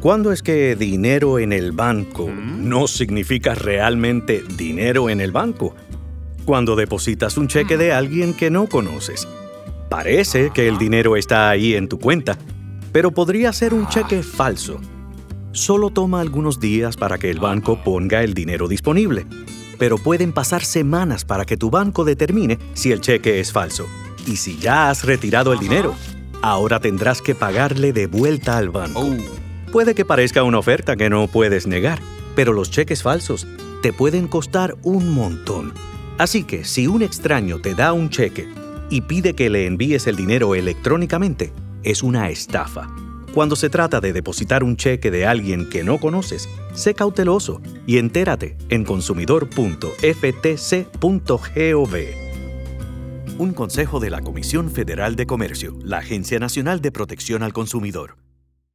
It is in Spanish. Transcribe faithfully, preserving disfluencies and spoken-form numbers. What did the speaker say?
¿Cuándo es que dinero en el banco no significa realmente dinero en el banco? Cuando depositas un cheque de alguien que no conoces. Parece que el dinero está ahí en tu cuenta, pero podría ser un cheque falso. Solo toma algunos días para que el banco ponga el dinero disponible, pero pueden pasar semanas para que tu banco determine si el cheque es falso. Y si ya has retirado el dinero, ahora tendrás que pagarle de vuelta al banco. Puede que parezca una oferta que no puedes negar, pero los cheques falsos te pueden costar un montón. Así que si un extraño te da un cheque y pide que le envíes el dinero electrónicamente, es una estafa. Cuando se trata de depositar un cheque de alguien que no conoces, sé cauteloso y entérate en consumidor punto f t c punto gov. Un consejo de la Comisión Federal de Comercio, la Agencia Nacional de Protección al Consumidor.